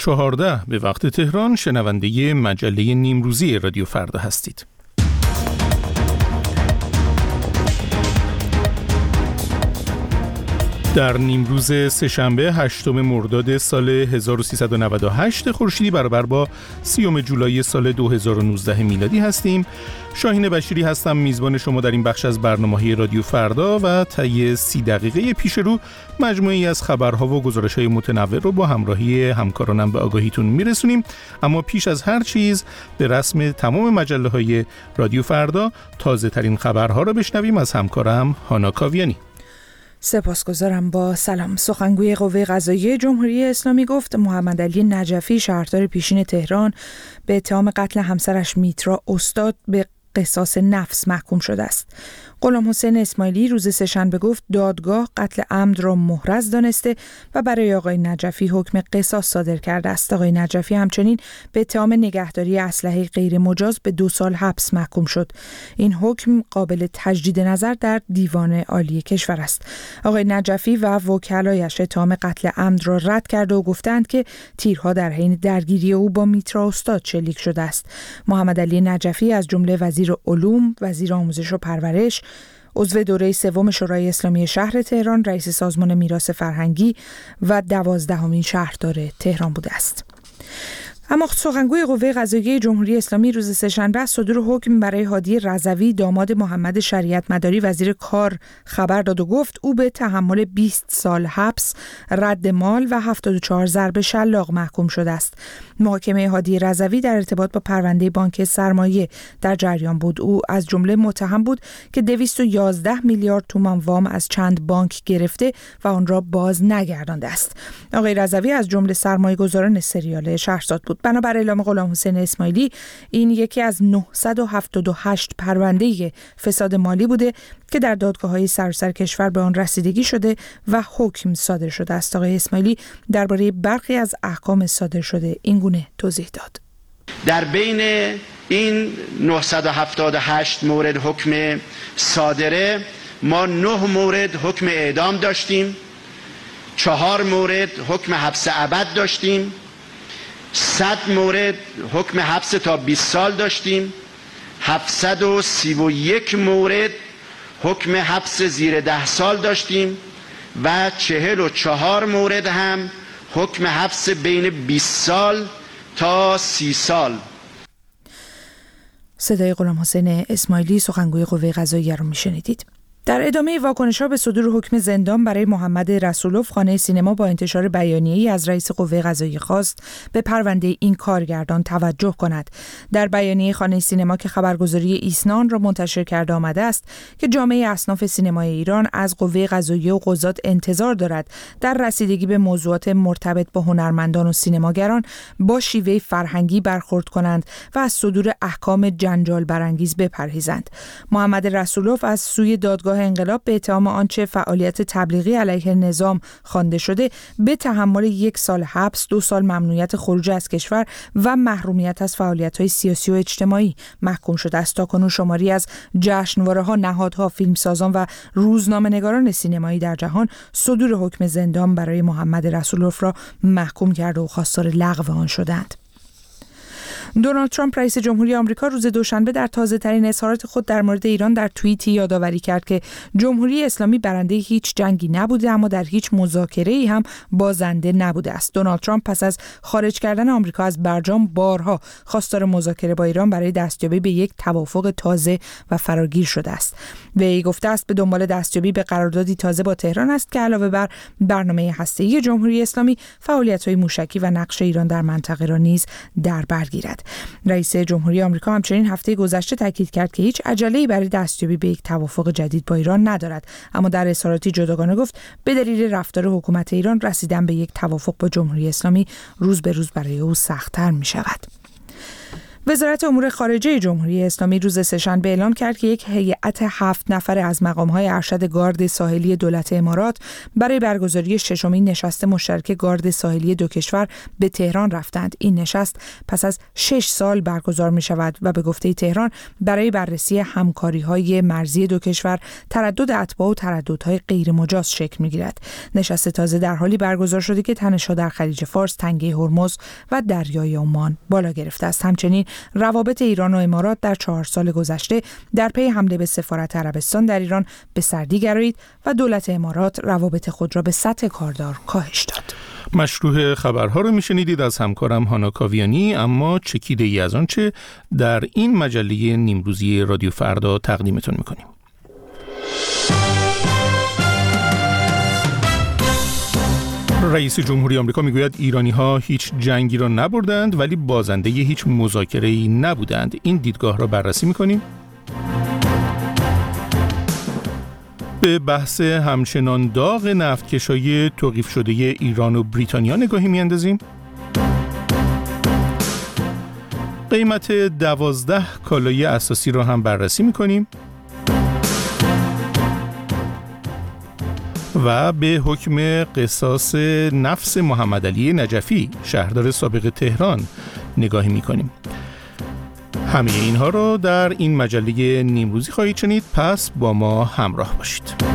14 به وقت تهران شنونده مجله نیمروزی رادیو فردا هستید. در نیمروز سه‌شنبه 8 مرداد سال 1398 خورشیدی برابر با 30 جولای سال 2019 میلادی هستیم. شاهین بشیری هستم، میزبان شما در این بخش از برنامه‌های رادیو فردا و طی 30 دقیقه پیش رو مجموعه‌ای از خبرها و گزارش‌های متنوع رو با همراهی همکارانم به آگاهیتون میرسونیم. اما پیش از هر چیز به رسم تمام مجله‌های رادیو فردا تازه‌ترین خبرها رو بشنویم از همکارم هانا کاویانی. سپاسگزارم. با سلام. سخنگوی قوه قضاییه جمهوری اسلامی گفت محمد علی نجفی شهردار پیشین تهران به اتهام قتل همسرش میترا استاد به قصاص نفس محکوم شده است. غلام حسین اسماعیلی روز سه‌شنبه گفت دادگاه قتل عمد را محرز دانسته و برای آقای نجفی حکم قصاص صادر کرده است. آقای نجفی همچنین به اتهام نگهداری اسلحه غیر مجاز به 2 سال حبس محکوم شد. این حکم قابل تجدید نظر در دیوان عالی کشور است. آقای نجفی و وکلایش اتهام قتل عمد را رد کرده و گفتند که تیرها در حین درگیری او با میترا استاد شلیک شده است. محمد علی نجفی از جمله وزیر علوم، وزیر آموزش و پرورش، عضو دوره 3 شورای اسلامی شهر تهران، رئیس سازمان میراث فرهنگی و 12مین شهردار تهران بوده است. اما سخنگوی قوه قضاییه جمهوری اسلامی روز سه‌شنبه از صدور حکم برای هادی رضوی داماد محمد شریعت مداری وزیر کار خبر داد و گفت او به تحمل 20 سال حبس، رد مال و 74 ضرب شلاق محکوم شده است. محاکمه هادی رضوی در ارتباط با پرونده بانک سرمایه در جریان بود. او از جمله متهم بود که 211 میلیارد تومان وام از چند بانک گرفته و آن را باز نگردانده است. آقای رضوی از جمله سرمایه‌گذاران سریال شهرزاد بود. بنابر اعلام غلام حسین اسماعیلی این یکی از 978 پرونده فساد مالی بوده که در دادگاه‌های سراسر کشور به آن رسیدگی شده و حکم صادر شده است. آقای اسماعیلی درباره برخی از احکام صادر شده این گونه توضیح داد. در بین این 978 مورد حکم صادره ما 9 مورد حکم اعدام داشتیم، 4 مورد حکم حبس ابد داشتیم، 100 مورد حکم حبس تا 20 سال داشتیم، 731 مورد حکم حبس زیر 10 سال داشتیم و 44 مورد هم حکم حبس بین 20 سال تا 30 سال. صدای غلام حسین اسماعیلی سخنگوی قوه قضاییه رو میشنیدید. در ادامه واکنش‌ها به صدور حکم زندان برای محمد رسولوف، خانه سینما با انتشار بیانیه‌ای از رئیس قوه قضاییه خواست به پرونده این کارگردان توجه کند. در بیانیه خانه سینما که خبرگزاری ایسنا را منتشر کرده آمده است که جامعه اصناف سینمای ایران از قوه قضاییه و قضات انتظار دارد در رسیدگی به موضوعات مرتبط با هنرمندان و سینماگران با شیوه فرهنگی برخورد کنند و از صدور احکام جنجال برانگیز بپرهیزند. محمد رسولوف از سوی دادگاه انقلاب به اتهام آنچه فعالیت تبلیغی علیه نظام خوانده شده به تحمل 1 سال حبس، 2 سال ممنوعیت خروج از کشور و محرومیت از فعالیت‌های سیاسی و اجتماعی محکوم شده است. تاکنون شماری از جشنواره‌ها، نهادها، فیلمسازان و روزنامه‌نگاران سینمایی در جهان صدور حکم زندان برای محمد رسولوف را محکوم کرده و خواستار لغو آن شدند. دونالد ترامپ رئیس جمهوری آمریکا روز دوشنبه در تازه‌ترین اظهارات خود در مورد ایران در توییتی یادآوری کرد که جمهوری اسلامی برنده هیچ جنگی نبوده اما در هیچ مذاکره‌ای هم بازنده نبوده است. دونالد ترامپ پس از خارج کردن آمریکا از برجام بارها خواستار مذاکره با ایران برای دستیابی به یک توافق تازه و فراگیر شده است. وی گفته است به دنبال دستیابی به قراردادی تازه با تهران است که علاوه بر برنامه هسته‌ای جمهوری اسلامی، فعالیت‌های موشکی و نقش ایران در منطقه را نیز در بر گیرد. رئیس جمهوری آمریکا همچنین هفته گذشته تاکید کرد که هیچ عجله‌ای برای دستیابی به یک توافق جدید با ایران ندارد، اما در اظهاراتی جداگانه گفت به دلیل رفتار حکومت ایران رسیدن به یک توافق با جمهوری اسلامی روز به روز برای او سخت‌تر می‌شود. وزارت امور خارجه جمهوری اسلامی روز سه‌شنبه اعلام کرد که یک هیئت 7 نفره از مقام‌های ارشد گارد ساحلی دولت امارات برای برگزاری ششمین نشست مشترک گارد ساحلی دو کشور به تهران رفتند. این نشست پس از 6 سال برگزار می‌شود و به گفته تهران برای بررسی همکاری‌های مرزی دو کشور، تردد اتباع و ترددهای غیرمجاز شکل می‌گیرد. نشست تازه در حالی برگزار شده که تنش‌ها در خلیج فارس، تنگه هرمز و دریای عمان بالا گرفته است. همچنین روابط ایران و امارات در 4 سال گذشته در پی حمله به سفارت عربستان در ایران به سردی گرایید و دولت امارات روابط خود را به سطح کاردار کاهش داد. مشروح خبرها رو میشنیدید از همکارم هانا کاویانی، اما چکیده ای از آنچه در این مجله نیمروزی رادیو فردا تقدیمتون میکنیم. رئیس جمهوری آمریکا میگوید ایرانی‌ها هیچ جنگی را نبردند ولی بازنده هیچ مذاکره‌ای نبودند. این دیدگاه را بررسی می‌کنیم. به بحث همچنان داغ نفتکشای توقیف شده ایران و بریتانیا نگاهی می‌اندازیم. قیمت 12 کالای اساسی را هم بررسی می‌کنیم. و به حکم قصاص نفس محمدعلی نجفی شهردار سابق تهران نگاهی می‌کنیم. همه اینها رو در این مجله نیمروزی خواهید شنید، پس با ما همراه باشید.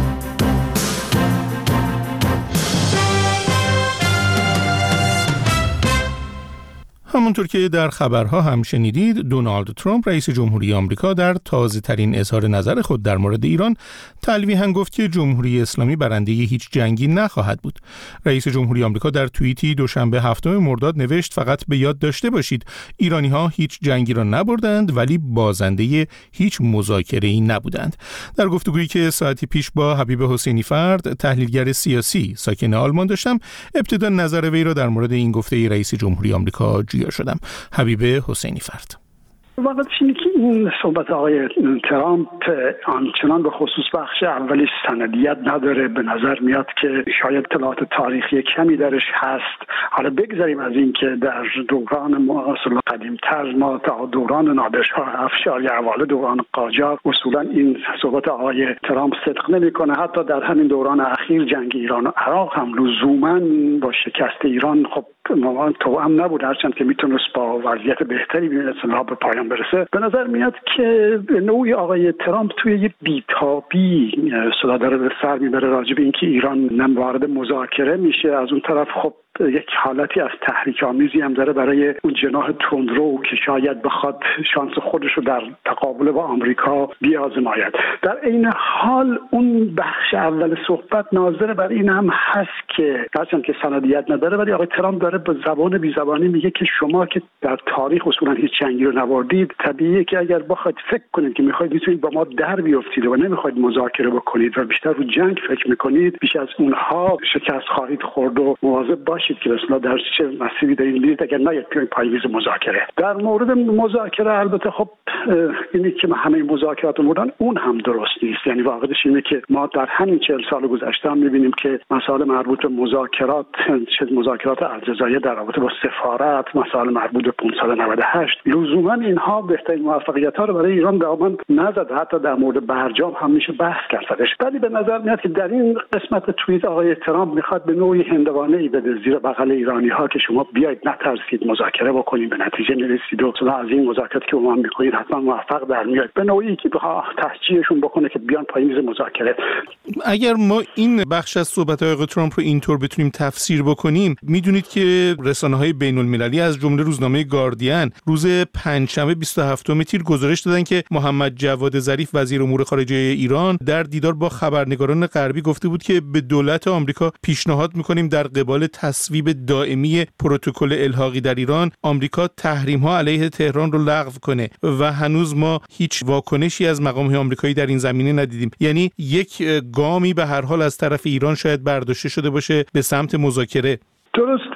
همونطور که در خبرها هم شنیدید، دونالد ترامپ رئیس جمهوری آمریکا در تازه‌ترین اظهار نظر خود در مورد ایران تلویحاً گفت که جمهوری اسلامی برنده هیچ جنگی نخواهد بود. رئیس جمهوری آمریکا در توییتی دوشنبه 7 مرداد نوشت: فقط به یاد داشته باشید ایرانی‌ها هیچ جنگی را نبردند ولی بازنده هیچ مذاکره‌ای نبودند. در گفتگویی که ساعتی پیش با حبیب حسینی فرد، تحلیلگر سیاسی ساکن آلمان داشتم، ابتدا نظر وی را در مورد این گفته رئیس جمهوری آمریکا شدم. حبیب حسینی فرد: واقعیت اینه که این صحبت آقای ترامپ آنچنان به خصوص بخش اولیش سندیت نداره. به نظر میاد که شاید اطلاعات تاریخی کمی درش هست. حالا بگذاریم از این که در دوران معاصر قدیم‌تر ما تا دوران نادرشاه افشار یا اول دوران قاجار اصولا این صحبت آقای ترامپ صدق نمیکنه. حتی در همین دوران اخیر جنگ ایران و عراق هم لزوما با شکست ایران خب توأم نبود، هرچند که میتونست با وضعیت بهتری به پایان برسه. به نظر میاد که به نوعی آقای ترامپ توی یه بیتابی صدا داره به سر میبره راجع به اینکه ایران وارد مذاکره میشه. از اون طرف خب یک حالتی از تحریک آمیزی هم داره برای اون جناح تندرو که شاید بخواد شانس خودش رو در تقابل با آمریکا بیازماید. در این حال اون بخش اول صحبت ناظر بر این هم هست که هرچند که سندیت نداره ولی آقای ترامپ داره با زبان بیزبانی میگه که شما که در تاریخ اصولا هیچ جنگی رو نبردید، طبیعیه که اگر بخواید فکر کنید که میتونید با ما در بیافتید و نمیخواید مذاکره بکنید و بیشتر رو جنگ فکر میکنید، بیش از اونها شکست خواهید خورد و مواظب باشید که مثلا در چه مسیری دارید میرید اگر نه یک پایه‌ریز مذاکره. در مورد مذاکره البته خب اینی که همه مذاکرات مردن اون هم درست نیست. یعنی واقعیتش اینه که ما در همین 40 سال گذشته هم می‌بینیم که مسائل مربوط به مذاکرات، چه مذاکرات الجزایر در رابطه با سفارت، مسائل مربوط به 598 لزوما اینها بهترین موفقیت‌ها رو برای ایران دامن نزد. حتی در مورد برجام هم میشه بحث کردش. ولی به نظر میاد که در این قسمت توییت آقای ترامپ میخواد به نوعی هندوانه‌ای بده زیر بغل ایرانی‌ها که شما بیاید نترسید مذاکره بکنید، به نتیجه نرسید و از این مذاکراتی که ما می‌کنید حتما موفق در میاد. به نوعی که تشجیعشون بکنه که بیان پای میز مذاکره. اگر ما این بخش از صحبت‌های آقای ترامپ رو اینطور بتونیم تفسیر بکنیم، میدونید که رسانه‌های بین‌المللی از جمله روزنامه گاردین روز پنجشنبه 27 تیر گزارش دادن که محمد جواد ظریف وزیر امور خارجه ایران در دیدار با خبرنگاران غربی گفته بود که به دولت آمریکا پیشنهاد می‌کنیم در قبال تصویب دائمی پروتکل الحاقی در ایران، آمریکا تحریم‌ها علیه تهران رو لغو کنه و هنوز ما هیچ واکنشی از مقام‌های آمریکایی در این زمینه ندیدیم. یعنی یک گامی به هر حال از طرف ایران شاید برداشته شده باشه به سمت مذاکره. درسته،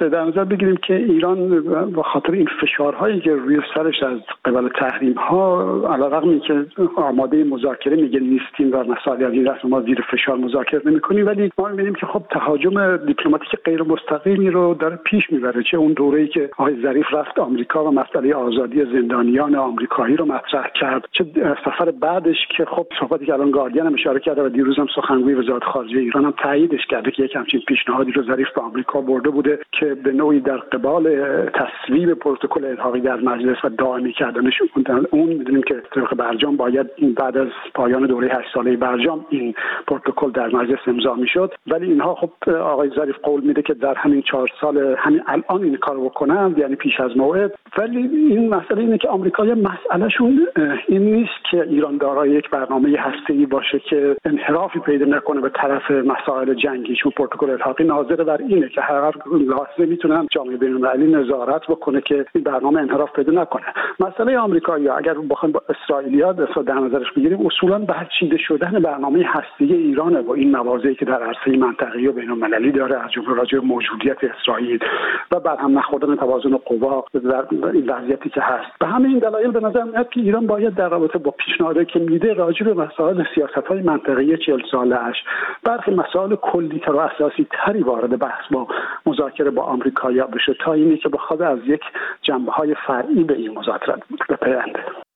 در نظر بگیریم که ایران با خاطر این فشارهایی که روی سرش از قبل تحریم‌ها، علیرغم اینکه آماده مذاکره میگه نیستیم و مسائل از این دست ما زیر فشار مذاکره نمی‌کنیم، ولی ما می‌بینیم که خب تهاجم دیپلماتیک غیر مستقیمی رو داره پیش میبره. چه اون دوره‌ای که آقای ظریف رفت آمریکا و مسئله آزادی زندانیان آمریکایی رو مطرح کرد، چه سفر بعدش که خب صحبتی که الان گاردین هم اشاره کرده و دیروز هم سخنگوی وزارت خارجه ایران هم تاییدش کرده که یک همچین پیشنهادی رو ظریف به آمریکا برده بوده که به نوعی در قبال تصویب پروتکل الحاقی در مجلس و دائمی کردنش اون می‌دونیم که طبق برجام باید بعد از پایان دوره 8 ساله برجام این پروتکل در مجلس امضا میشد، ولی اینها خب آقای ظریف قول میده که در همین 4 سال همین الان این کارو بکنن، یعنی پیش از موعد. ولی این مسئله اینه که آمریکایی‌ها مسئلهشون این نیست که ایران دارای یک برنامه هسته‌ای باشه که انحرافی پیدا نکنه به طرف مسائل جنگی، چون پروتکل الحاقی ناظر بر اینه که هر لحظه میتونن جامعه بین‌المللی نظارت بکنه که این برنامه انحراف پیدا نکنه. مسئله آمریکایی‌ها اگر بخوایم با اسرائیلی‌ها در نظرش بگیریم، اصولاً برچیده شدن برنامه هسته‌ای ایرانه با این مواضعی که در عرصه منطقه‌ای و بین‌المللی داره، از جمله راجع به موجودیت اسرائیل و بعد هم نخوردن توازن قوا در این وضعیتی که هست. به همه این دلایل به نظر میاد که ایران باید در رابطه با پیشنهادی که میده راجع به مسائل سیاست‌های منطقه‌ای 40 ساله‌اش برخی مسائل کلی‌تر و اساسی‌تری وارد بحث با مذاکره با آمریکایی‌ها بشه تا اینی که بخواد از یک جنبه‌های فرعی به این مذاکرات بپیونده.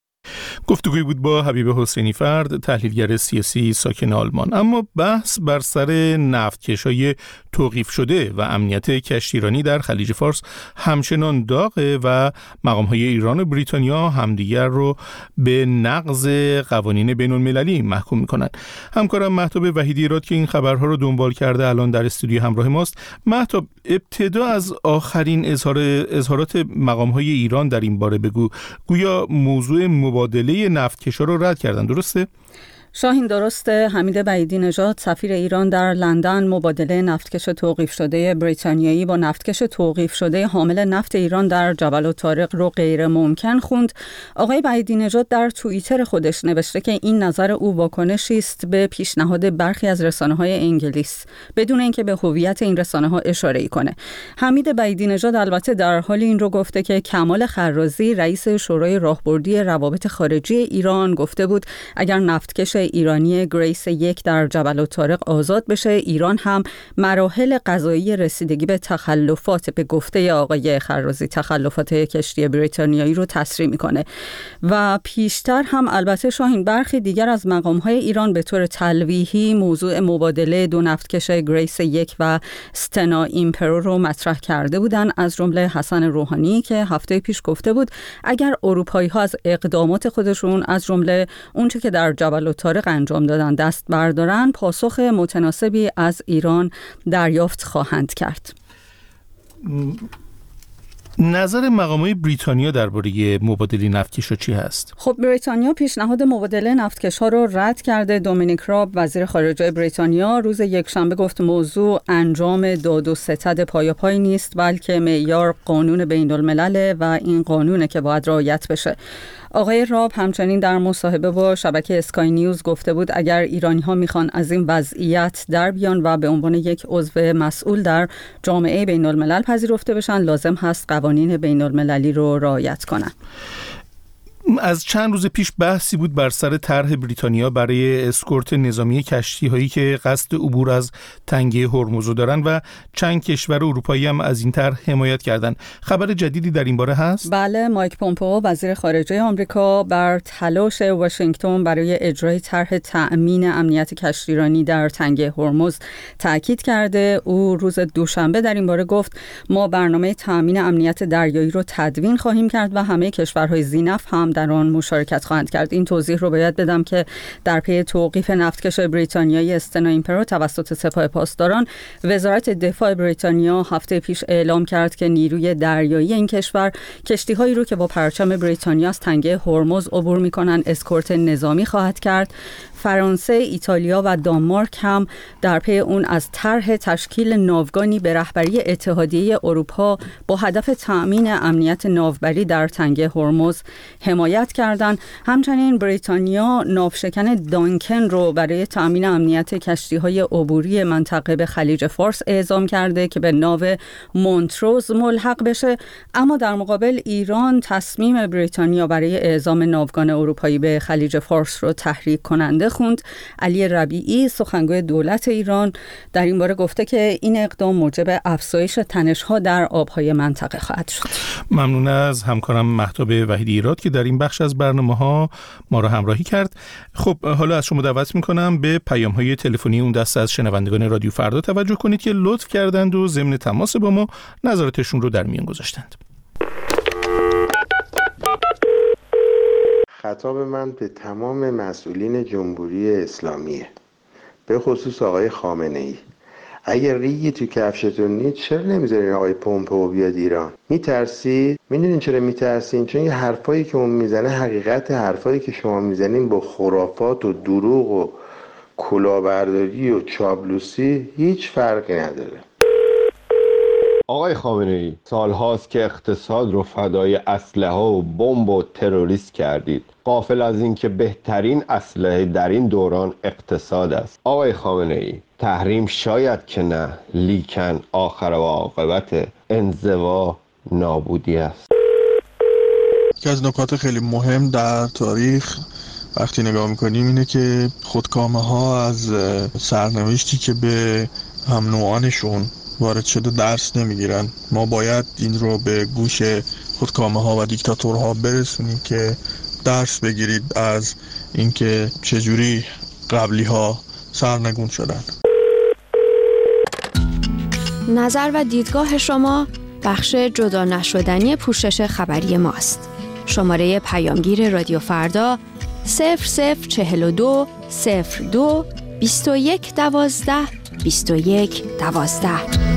گفتگوی بود با حبیب حسینی فرد، تحلیلگر سیاسی ساکن آلمان. اما بحث بر سر نفتکش‌های توقیف شده و امنیت کشتیرانی در خلیج فارس همچنان داغه و مقام‌های ایران و بریتانیا همدیگر رو به نقض قوانین بین‌المللی محکوم می‌کنند. همکارم مهتاب وحیدی ایراد که این خبرها رو دنبال کرده الان در استودیو همراه ماست. مهتاب، ابتدا از آخرین اظهارات مقام‌های ایران در این باره بگو. گویا موضوع مبادله نفتکشا رو رد کردن، درسته؟ شاهین درسته. حمید بعیدی نژاد سفیر ایران در لندن مبادله نفتکش توقیف شده بریتانیایی با نفتکش توقیف شده حامل نفت ایران در جبل الطارق رو غیر ممکن خوند. آقای بعیدی نژاد در توییتر خودش نوشته که این نظر او واکنشی است به پیشنهاد برخی از رسانه‌های انگلیس بدون اینکه به هویت این رسانه‌ها اشاره‌ای کنه. حمید بعیدی نژاد البته در حال این رو گفته که کمال خرازی رئیس شورای راهبردی روابط خارجی ایران گفته بود اگر نفتکش ایرانی گریس 1 در جبل الطارق آزاد بشه، ایران هم مراحل قضایی رسیدگی به تخلفات، به گفته آقای خرازی تخلفات کشتی بریتانیایی رو تسریع میکنه. و پیشتر هم البته شاهین برخی دیگر از مقام‌های ایران به طور تلویحی موضوع مبادله دو نفتکش گریس 1 و استنا ایمپرو رو مطرح کرده بودن، از جمله حسن روحانی که هفته پیش گفته بود اگر اروپایی‌ها از اقدامات خودشون از جمله اونچه که در جبل الطارق انجام دادن دست بردارن، پاسخ متناسبی از ایران دریافت خواهند کرد. نظر مقامات بریتانیا درباره مبادله نفتکش‌ها چی هست؟ خب بریتانیا پیشنهاد مبادله نفتکش‌ها رو رد کرده. دومینیک راب وزیر خارجه بریتانیا روز یکشنبه گفت موضوع انجام داد و ستد پایاپای نیست، بلکه معیار قانون بین‌الملل و این قانونه که باید رعایت بشه. آقای راب همچنین در مصاحبه با شبکه اسکای نیوز گفته بود اگر ایرانی‌ها میخوان از این وضعیت در بیان و به عنوان یک عضو مسئول در جامعه بین‌الملل پذیرفته بشن، لازم هست قوانین بین‌المللی رو رعایت کنن. از چند روز پیش بحثی بود بر سر طرح بریتانیا برای اسکورت نظامی کشتی‌هایی که قصد عبور از تنگه هرمز دارن و چند کشور اروپایی هم از این طرح حمایت کردن. خبر جدیدی در این باره هست؟ بله، مایک پومپئو وزیر خارجه آمریکا بر تلاش واشنگتن برای اجرای طرح تأمین امنیت کشتیرانی در تنگه هرمز تاکید کرده. او روز دوشنبه در این باره گفت ما برنامه تأمین امنیت دریایی رو تدوین خواهیم کرد و همه کشورهای ذی‌نفع هم در آن مشارکت خواهند کرد. این توضیح رو باید بدم که در پی توقیف نفتکش بریتانیایی استنا ایمپرو توسط سپاه پاسداران، وزارت دفاع بریتانیا هفته پیش اعلام کرد که نیروی دریایی این کشور کشتی‌هایی رو که با پرچم بریتانیا از تنگه هرمز عبور می‌کنند اسکورت نظامی خواهد کرد. فرانسه، ایتالیا و دانمارک هم در پی اون از طرح تشکیل ناوگانی به رهبری اتحادیه اروپا با هدف تأمین امنیت ناوبری در تنگه هرمز حمایت حمایت کردند. همچنین بریتانیا ناوشکن دانکن رو برای تأمین امنیت کشتی‌های عبوری منطقه به خلیج فارس اعزام کرده که به ناو مونتروز ملحق بشه، اما در مقابل ایران تصمیم بریتانیا برای اعزام ناوگان اروپایی به خلیج فارس رو تحریک کننده خوند. علی ربیعی سخنگوی دولت ایران در این باره گفته که این اقدام موجب افزایش تنش‌ها در آب‌های منطقه خواهد شد. ممنون از همکارم مهتاب وحیدی ایراد که در این بخش از برنامه‌ها ما را همراهی کرد. خب حالا از شما دعوت می‌کنم به پیام‌های تلفنی اون دسته از شنوندگان رادیو فردا توجه کنید که لطف کردند و ضمن تماس با ما نظراتشون رو در میان گذاشتند. خطاب من به تمام مسئولین جمهوری اسلامیه، به خصوص آقای خامنه‌ای. اگر ریگی تو کفشتون نیست چرا نمیذارین آقای پومپئو بیاد ایران؟ میترسید؟ میدونین چرا میترسین؟ چون این حرفایی که اون میزنه حقیقت حرفایی که شما میزنین با خرافات و دروغ و کلاهبرداری و چابلوسی هیچ فرقی نداره. آقای خامنه‌ای، سالهاست که اقتصاد رو فدای اسلحه و بمب و تروریست کردید، غافل از این که بهترین اسلحه در این دوران اقتصاد است. آقای خامنه‌ای، تحریم شاید که نه، لیکن آخر و عاقبت انزوا نابودی است. یکی از نکات خیلی مهم در تاریخ وقتی نگاه میکنیم اینه که خودکامه ها از سرنوشتی که به هم نوعانشون وارد شده درس نمیگیرن. ما باید این رو به گوش خودکامه ها و دیکتاتورها برسونیم که درس بگیرید از اینکه چجوری قبلی ها سرنگون شدن. نظر و دیدگاه شما بخش جدا نشدنی پوشش خبری ماست. شماره پیامگیر رادیو فردا 0042 02 21 12 21 12.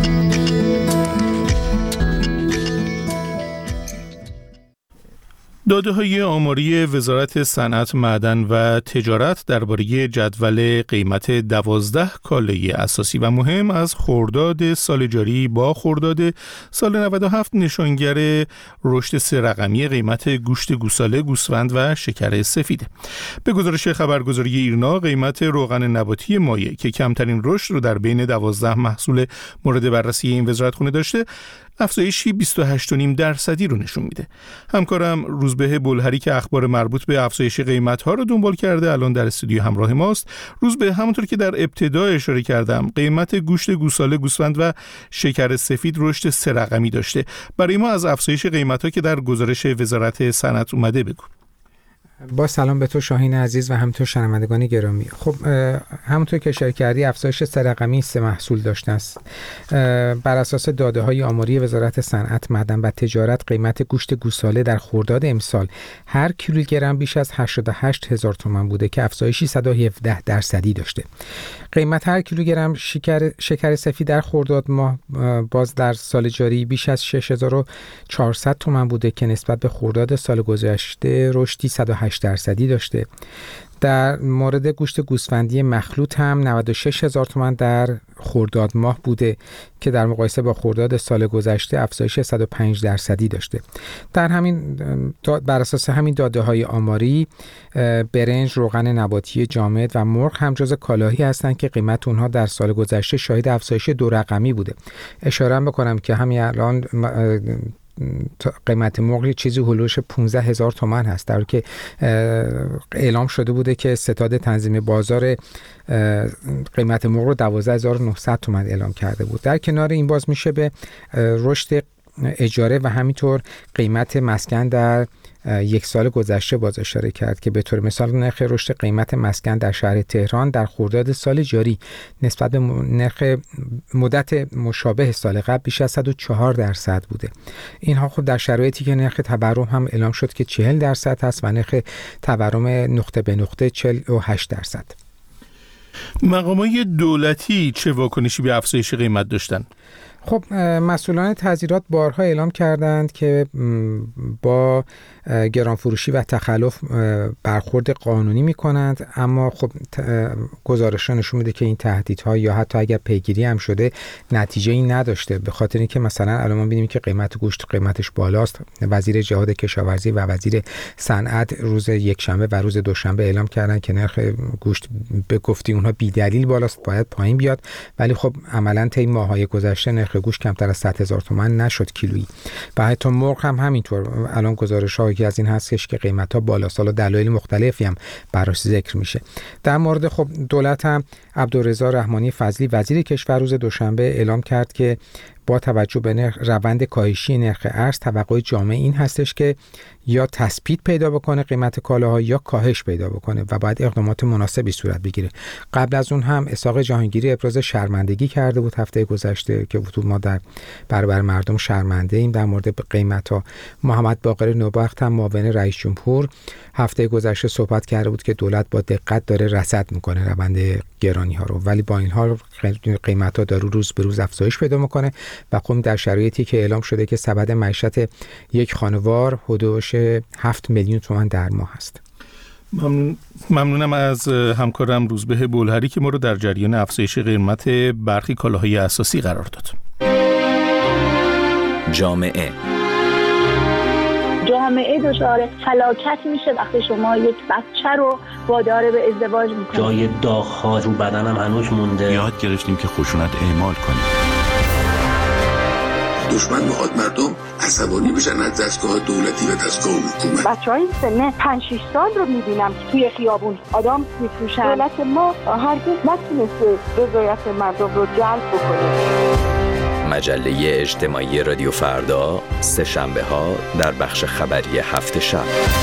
داده‌های آماری وزارت صنعت، معدن و تجارت درباره جدول قیمت 12 کالای اساسی و مهم از خرداد سال جاری با خرداد سال 97 نشانگر رشد 3 رقمی قیمت گوشت گوساله، گوسفند و شکر سفید. به گزارش خبرگزاری ایرنا، قیمت روغن نباتی مایع که کمترین رشد رو در بین 12 محصول مورد بررسی این وزارتخانه داشته، افزایشی 28.5% رو نشون میده. همکارم روزبه بلهری که اخبار مربوط به افزایش قیمت‌ها رو دنبال کرده الان در استودیو همراه ماست. روزبه، همونطور که در ابتدا اشاره کردم، قیمت گوشت گوساله، گوسفند و شکر سفید رشد 3 رقمی داشته. برای ما از افزایش قیمت‌ها که در گزارش وزارت صنعت اومده بگو. با سلام به تو شاهین عزیز و همینطور شنوندگان گرامی. خب همونطور که اشاره کردی افزایش 3 رقمی 3 محصول داشته است. بر اساس داده‌های آماری وزارت صنعت، معدن و تجارت، قیمت گوشت گوساله در خرداد امسال هر کیلوگرم بیش از 88,000 تومان بوده که افزایشی 117% داشته. قیمت هر کیلوگرم شکر سفید در خرداد ماه باز در سال جاری بیش از 6,400 تومان بوده که نسبت به خرداد سال گذشته رشدی 108% داشته. در مورد گوشت گوسفندی مخلوط هم 96,000 تومان در خرداد ماه بوده که در مقایسه با خرداد سال گذشته افزایش 105% داشته. در همین بر اساس همین داده‌های آماری، برنج، روغن نباتی جامد و مرغ هم جز کالاهایی هستند که قیمت اونها در سال گذشته شاهد افزایش 2 رقمی بوده. اشاره بکنم که همین الان قیمت مرغ چیزی هلوش 15,000 تومان هست، در حالی که اعلام شده بوده که ستاد تنظیم بازار قیمت مرغ رو 12,900 تومان اعلام کرده بود. در کنار این باز میشه به رشد اجاره و همینطور قیمت مسکن در یک سال گذشته باز اشاره کرد که به طور مثال نرخ رشد قیمت مسکن در شهر تهران در خرداد سال جاری نسبت به نرخ مدت مشابه سال قبل بیش از 104% بوده. اینها خب در شرایطی که نرخ تورم هم اعلام شد که 40% هست و نرخ تورم نقطه به نقطه 48%. مقامات دولتی چه واکنشی به افزایش قیمت داشتن؟ خب مسئولان تعزیرات بارها اعلام کردند که با گرانفروشی و تخلف برخورد قانونی می‌کنند، اما خب گزارش‌ها نشون میده که این تهدیدها یا حتی اگر پیگیری هم شده نتیجه‌ای نداشته، به خاطر اینکه مثلا الان ما می‌بینیم که قیمت گوشت قیمتش بالاست. وزیر جهاد کشاورزی و وزیر صنعت روز یکشنبه و روز دوشنبه اعلام کردن که نرخ گوشت به گفته اونها بی‌دلیل بالاست، باید پایین بیاد، ولی خب عملاً طی ماه‌های گذشته نرخ گوشت کمتر از 100,000 تومان نشد کیلویی. و حتی مرغ هم همینطور. الان گزارش‌ها که از این هستش که قیمت‌ها بالاست، حالا دلایل مختلفی هم براش ذکر میشه. در مورد خب دولت هم عبدالرضا رحمانی فضلی وزیر کشور روز دوشنبه اعلام کرد که با توجه به روند کاهشی نرخ ارز توقع جامعه این هستش که یا تثبیت پیدا بکنه قیمت کالاها یا کاهش پیدا بکنه و باید اقدامات مناسبی صورت بگیره. قبل از اون هم اسحاق جهانگیری ابراز شرمندگی کرده بود هفته گذشته که ما در برابر مردم شرمنده ایم در مورد قیمت‌ها. محمد باقر نوبخت هم معاون رئیس جمهور هفته گذشته صحبت کرده بود که دولت با دقت داره رصد میکنه روند گرانی‌ها رو، ولی با این حال قیمت‌ها داره روز به روز افزایش پیدا میکنه و خب در شرایطی که اعلام شده که سبد معیشت یک خانوار حدود 7 میلیون تومان در ماه است. ممنونم از همکارم روزبه بولهری که ما رو در جریان افزایش قیمت برخی کالاهای اساسی قرار داد. جامعه دچار فلاکت میشه وقتی شما یک بچه رو وادار به ازدواج میکنید. جای داغ‌ها رو بدنم هنوز مونده. یاد گرفتیم که خشونت اعمال کنیم. دشمن میخواد مردم عصبانی بشن از دستگاه دولتی و دستگاه حکومت. بچهای سن 5-6 سال رو میبینم که توی خیابون آدم میفروشن. دولت ما هرگز نتونسته رضایت مردم رو جلب بکنه. مجله اجتماعی رادیو فردا سه شنبه ها در بخش خبری هفت شب.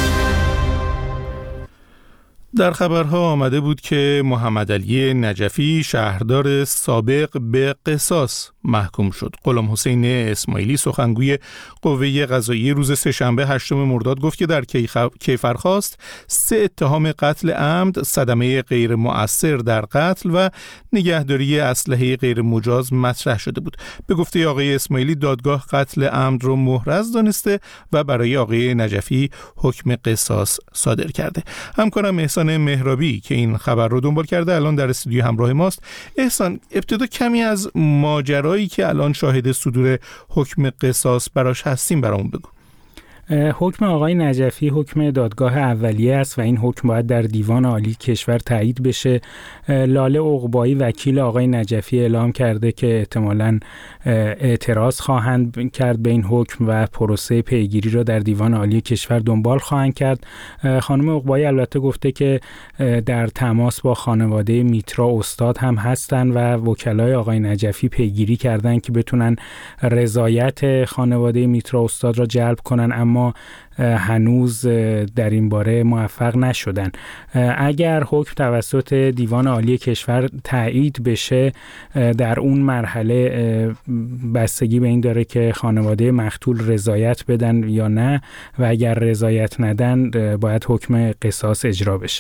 در خبرها آمده بود که محمد علی نجفی شهردار سابق به قصاص محکوم شد. غلام حسین اسماعیلی سخنگوی قوه قضاییه روز سه‌شنبه 8 مرداد گفت که در کیفرخواست 3 اتهام قتل عمد، صدمه غیر مؤثر در قتل و نگهداری اسلحه غیر مجاز مطرح شده بود. به گفته آقای اسماعیلی دادگاه قتل عمد رو محرز دانسته و برای آقای نجفی حکم قصاص صادر کرده. همکارم احسان مهرابی که این خبر رو دنبال کرده الان در استودیو همراه ماست. احسان، ابتدا کمی از ماجرایی که الان شاهد صدور حکم قصاص براش هستیم برامون بگو. حکم آقای نجفی حکم دادگاه اولیه است و این حکم باید در دیوان عالی کشور تایید بشه. لاله عقبایی وکیل آقای نجفی اعلام کرده که احتمالاً اعتراض خواهند کرد به این حکم و پروسه پیگیری را در دیوان عالی کشور دنبال خواهند کرد. خانم عقبایی البته گفته که در تماس با خانواده میترا استاد هم هستن و وکلای آقای نجفی پیگیری کردن که بتونن رضایت خانواده میترا استاد را جلب کنن، اما هنوز در این باره موفق نشدن. اگر حکم توسط دیوان عالی کشور تایید بشه، در اون مرحله بستگی به این داره که خانواده مقتول رضایت بدن یا نه و اگر رضایت ندن باید حکم قصاص اجرا بشه.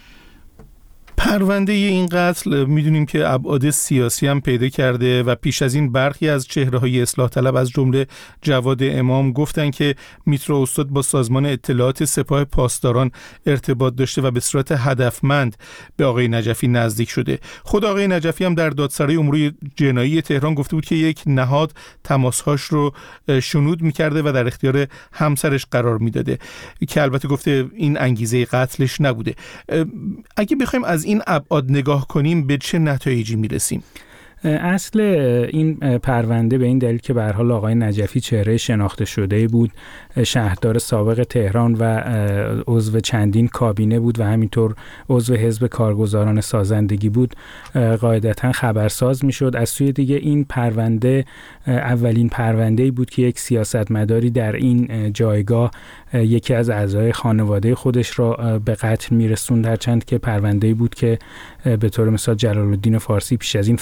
پرونده این قتل میدونیم که ابعاد سیاسی هم پیدا کرده و پیش از این برخی از چهره‌های اصلاح طلب از جمله جواد امام گفتن که میترا استاد با سازمان اطلاعات سپاه پاسداران ارتباط داشته و به صورت هدفمند به آقای نجفی نزدیک شده. خود آقای نجفی هم در دادسرای امور جنایی تهران گفته بود که یک نهاد تماس‌هاش رو شنود می‌کرده و در اختیار همسرش قرار میداده که البته گفته این انگیزه قتلش نبوده. اگه بخوایم از این ابعاد نگاه کنیم به چه نتایجی میرسیم؟ اصل این پرونده به این دلیل که به هر حال آقای نجفی چهره شناخته شده بود، شهردار سابق تهران و عضو چندین کابینه بود و همینطور عضو حزب کارگزاران سازندگی بود، قاعدتاً خبرساز میشد. از سوی دیگه این پرونده اولین پرونده‌ای بود که یک سیاستمداری در این جایگاه یکی از اعضای خانواده خودش را به قتل میرسوند، هرچند که پرونده‌ای بود که به طور مثال جلال الدین فارسی پیش از این فرد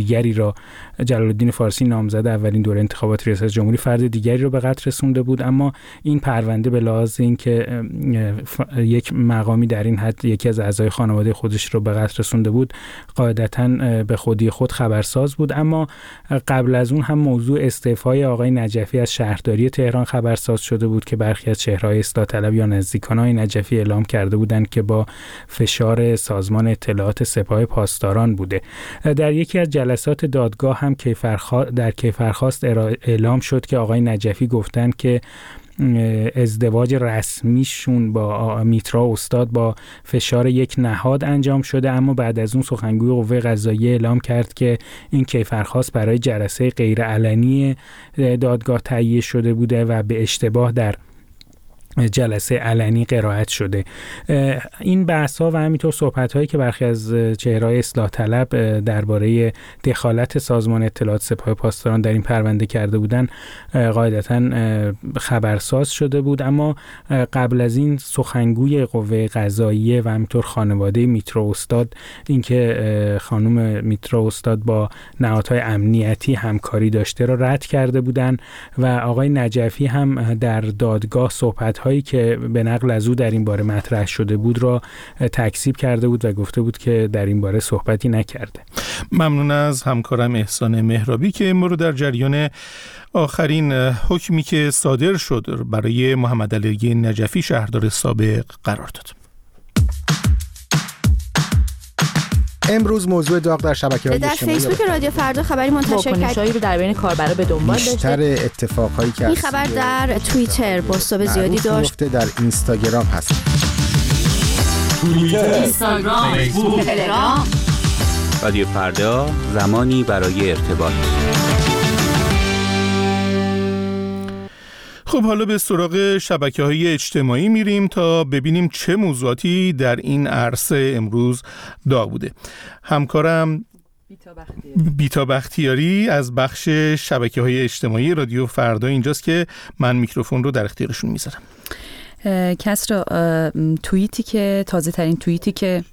دیگری را، جلال الدین فارسی نامزد اولین دوره انتخابات ریاست جمهوری، فرد دیگری را به قتل رسونده بود. اما این پرونده به لحاظ اینکه یک مقامی در این حد یکی از اعضای خانواده خودش رو به قتل رسونده بود، قاعدتاً به خودی خود خبرساز بود. اما قبل از اون هم موضوع استعفای آقای نجفی از شهرداری تهران خبرساز شده بود که برخی از چهره‌های اصلاح طلب یا نزدیکان آقای نجفی اعلام کرده بودند که با فشار سازمان اطلاعات سپاه پاسداران بوده. در یکی از جلسات دادگاه هم در کیفرخواست اعلام شد که آقای نجفی گفتند که ازدواج رسمیشون با میترا استاد با فشار یک نهاد انجام شده، اما بعد از اون سخنگوی قوه قضاییه اعلام کرد که این کیفرخواست برای جلسه غیرعلنی دادگاه تهیه شده بوده و به اشتباه در جلسه علنی قرائت شده. این بحث‌ها و همینطور صحبت‌هایی که برخی از چهره‌های اصلاح طلب درباره دخالت سازمان اطلاعات سپاه پاسداران در این پرونده کرده بودند قاعدتاً خبرساز شده بود. اما قبل از این سخنگوی قوه قضاییه و همینطور خانواده میترا استاد اینکه خانم میترا استاد با نهادهای امنیتی همکاری داشته را رد کرده بودند و آقای نجفی هم در دادگاه صحبت هایی که به نقل از او در این باره مطرح شده بود را تکذیب کرده بود و گفته بود که در این باره صحبتی نکرده. ممنون از همکارم احسان مهرابی که ما رو در جریان آخرین حکمی که صادر شد برای محمد علی نجفی شهردار سابق قرار داد. امروز موضوع داغ در شبکه‌های اجتماعی در فیسبوک رادیو فردا خبری منتشر کرد. واکنش‌هایی رو در بین کاربرا به دنبال داشته. بیشتر اتفاقایی که این خبر در توییتر بازتاب زیادی داشت. در اینستاگرام هست. توییتر، اینستاگرام، فیسبوک، تلگرام. رادیو فردا، زمانی برای ارتباط. خب حالا به سراغ شبکه‌های اجتماعی میریم تا ببینیم چه موضوعاتی در این عرصه امروز داغ بوده. همکارم بیتا بختیاری از بخش شبکه‌های اجتماعی رادیو فردا اینجاست که من میکروفون رو در اختیارشون میذارم. کسرا، توییتی که تازه ترین توییتی که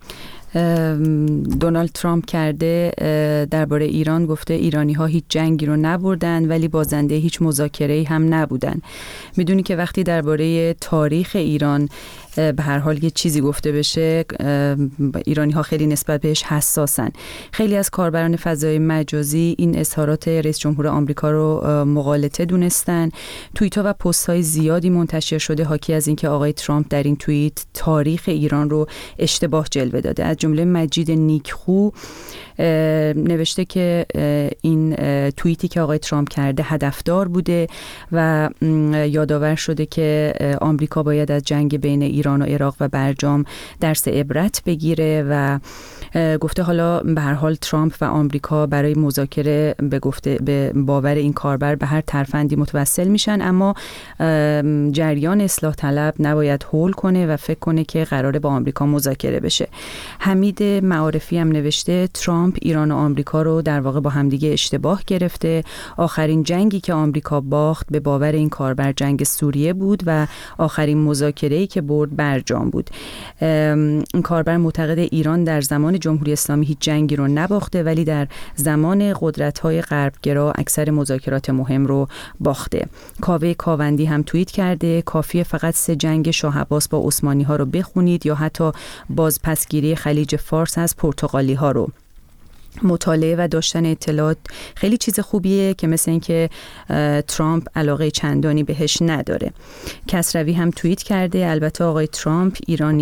دونالد ترامپ کرده درباره ایران، گفته ایرانی ها هیچ جنگی رو نبردن ولی بازنده هیچ مذاکره‌ای هم نبودن. میدونی که وقتی درباره تاریخ ایران به هر حال یه چیزی گفته بشه، ایرانی ها خیلی نسبت بهش حساسن. خیلی از کاربران فضای مجازی این اظهارات رئیس جمهور آمریکا رو مغالطه دونستن. توییت ها و پست های زیادی منتشر شده حاکی از اینکه آقای ترامپ در این توییت تاریخ ایران رو اشتباه جلوه داده. از جمله مجید نیکخو نوشته که این توییتی که آقای ترامپ کرده هدفدار بوده و یادآور شده که آمریکا باید از جنگ بین ایران و عراق و برجام درس عبرت بگیره و گفته حالا به هر حال ترامپ و آمریکا برای مذاکره به باور این کاربر به هر ترفندی متوسل میشن، اما جریان اصلاح طلب نباید هول کنه و فکر کنه که قراره با آمریکا مذاکره بشه. حمید معارفی هم نوشته ترامپ ایران و آمریکا رو در واقع با همدیگه اشتباه گرفته. آخرین جنگی که آمریکا باخت به باور این کاربر جنگ سوریه بود و آخرین مذاکره‌ای که برد برجام بود. این کاربر معتقد ایران در زمان جمهوری اسلامی هیچ جنگی رو نباخته ولی در زمان قدرت‌های غربگرا اکثر مذاکرات مهم رو باخته. کاوه کاوندی هم توییت کرده کافیه فقط 3 جنگ شاه عباس با عثمانی‌ها رو بخونید یا حتی بازپسگیری خلیج فارس از پرتغالی‌ها رو. مطالعه و داشتن اطلاعات خیلی چیز خوبیه که مثل این که ترامپ علاقه چندانی بهش نداره. کسروی هم توییت کرده البته آقای ترامپ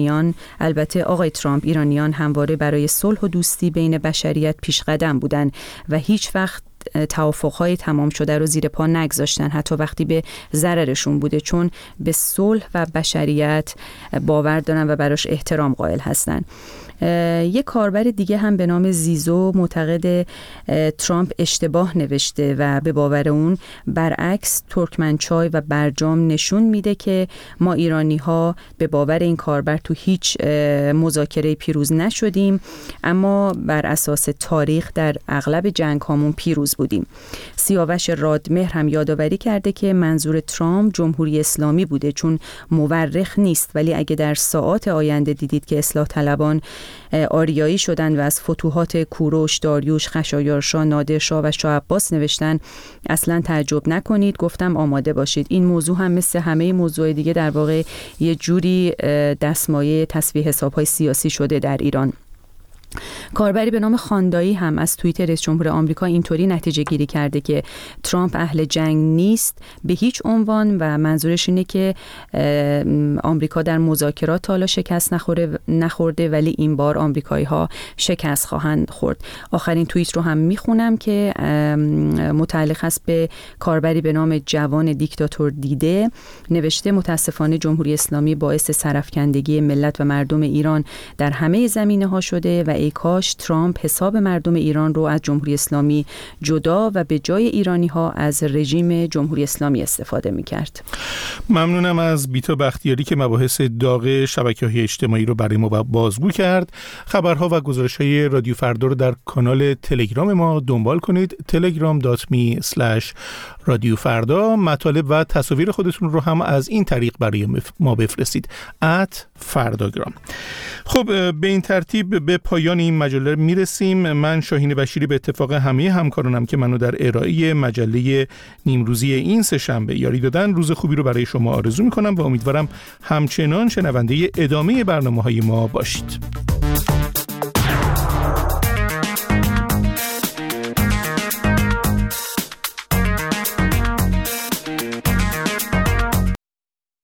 ایرانیان همواره برای صلح و دوستی بین بشریت پیش قدم بودن و هیچ وقت توافق‌های تمام شده رو زیر پا نگذاشتن، حتی وقتی به ضررشون بوده، چون به صلح و بشریت باور دارن و براش احترام قائل هستن. یک کاربر دیگه هم به نام زیزو معتقد ترامپ اشتباه نوشته و به باور اون برعکس ترکمنچای و برجام نشون میده که ما ایرانی ها به باور این کاربر تو هیچ مذاکره پیروز نشدیم، اما بر اساس تاریخ در اغلب جنگ هامون پیروز بودیم. سیاوش رادمهر هم یادآوری کرده که منظور ترامپ جمهوری اسلامی بوده چون مورخ نیست، ولی اگه در ساعات آینده دیدید که اصلاح طلبان آریایی شدن و از فتوحات کوروش، داریوش، خشایارشا، نادرشاه و شاه عباس نوشتن اصلا تعجب نکنید، گفتم آماده باشید. این موضوع هم مثل همه موضوع دیگه در واقع یه جوری دستمایه تصفیه حساب‌های سیاسی شده در ایران. کاربری به نام خاندایی هم از توییت رئیس جمهور آمریکا اینطوری نتیجه گیری کرده که ترامپ اهل جنگ نیست به هیچ عنوان و منظورش اینه که آمریکا در مذاکرات تا حالا شکست نخورده ولی این بار آمریکایی ها شکست خواهند خورد. آخرین توییت رو هم میخونم که متعلق است به کاربری به نام جوان دیکتاتور دیده. نوشته متاسفانه جمهوری اسلامی باعث سرافکندگی ملت و مردم ایران در همه زمینه‌ها شده و ای کاش ترامپ حساب مردم ایران رو از جمهوری اسلامی جدا و به جای ایرانی ها از رژیم جمهوری اسلامی استفاده می‌کرد. ممنونم از بیتا بختیاری که مباحث داغ شبکه‌های اجتماعی رو برای ما بازگو کرد. خبرها و گزارش‌های رادیو فردا رو در کانال تلگرام ما دنبال کنید. telegram.me/رادیو فردا. مطالب و تصاویر خودتون رو هم از این طریق برای ما بفرستید @فرداگرام. خب به این ترتیب به پایان این مجله میرسیم. من شاهین بشیری به اتفاق همه همکارانم که منو در ارائه مجله نیمروزی این سه‌شنبه یاری دادن روز خوبی رو برای شما آرزو میکنم و امیدوارم همچنان شنونده ادامه برنامه‌های ما باشید.